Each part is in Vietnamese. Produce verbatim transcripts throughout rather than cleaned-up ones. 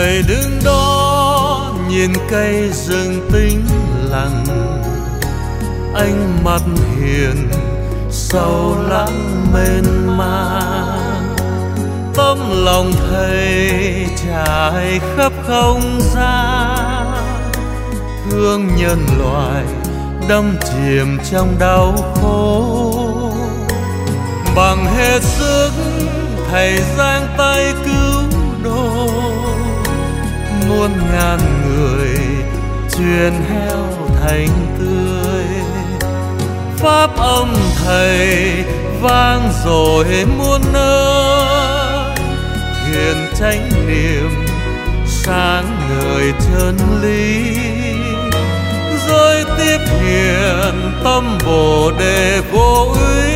Thầy đứng đó nhìn cây rừng tĩnh lặng, ánh mắt hiền sâu lắng mênh mang. Tấm lòng thầy trải khắp không gian, thương nhân loại đắm chìm trong đau khổ. Bằng hết sức thầy giang tay cứu độ, muôn ngàn người truyền heo thành tươi. Pháp âm thầy vang rồi muôn nơi, hiền chánh niệm sáng ngời chân lý. Rồi tiếp hiền tâm Bồ Đề vô úy,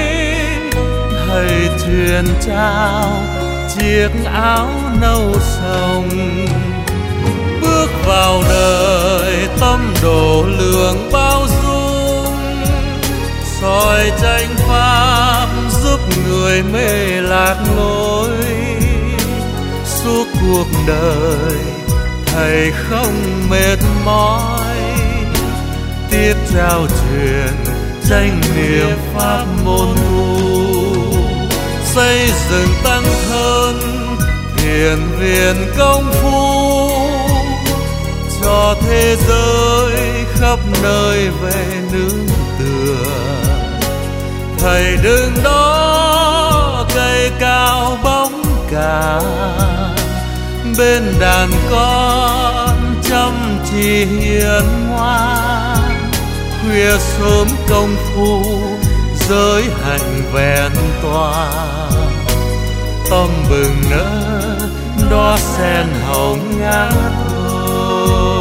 thầy truyền trao chiếc áo nâu sông. Bước vào đời tâm độ lượng bao dung, soi chánh pháp giúp người mê lạc lối. Suốt cuộc đời thầy không mệt mỏi, tiếp trao truyền chánh niệm pháp môn tu. Xây dựng tăng thân thiền viện công phu, cho thế giới khắp nơi về nương tựa. Thầy đứng đó cây cao bóng cả, bên đàn con chăm chỉ hiền ngoan. Khuya sớm công phu giới hạnh vẹn toàn, tâm bừng nở đóa sen hồng ngát hương.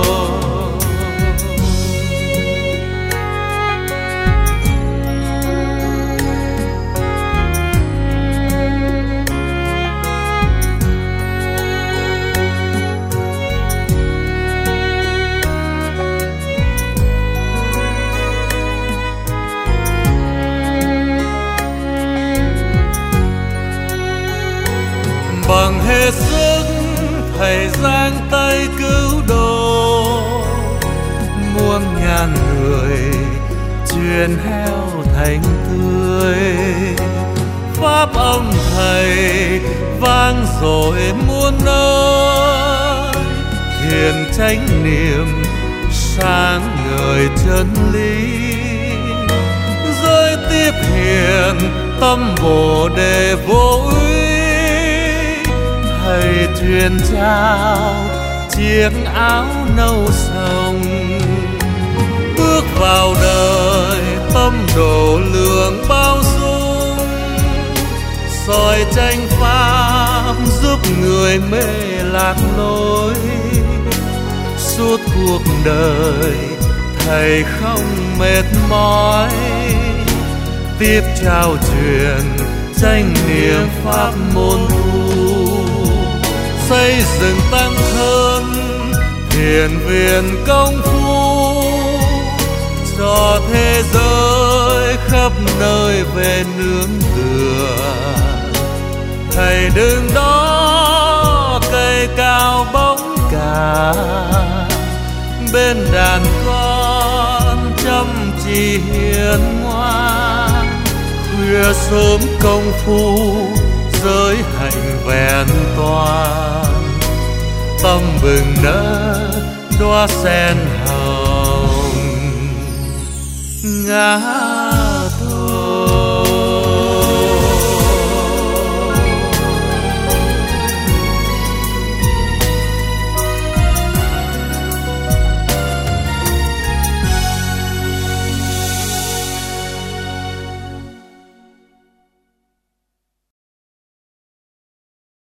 Bằng hết sức thầy giang tay cứu độ, muôn ngàn người truyền heo thành tươi. Pháp âm thầy vang rồi muôn nơi, hiền chánh niệm sáng ngời chân lý. Giới tiếp hiền tâm Bồ Đề vô úy, thầy truyền trao chiếc áo nâu sông. Bước vào đời tâm độ lượng bao dung, soi chánh pháp giúp người mê lạc lối. Suốt cuộc đời thầy không mệt mỏi, tiếp trao truyền chánh niệm pháp môn tu. Xây dựng tăng thân thiền viện công phu, cho thế giới khắp nơi về nương tựa. Thầy đứng đó cây cao bóng cả, bên đàn con chăm chỉ hiền ngoan. Khuya sớm công phu giới hạnh vẹn toàn, tâm bừng nở đóa sen hồng ngát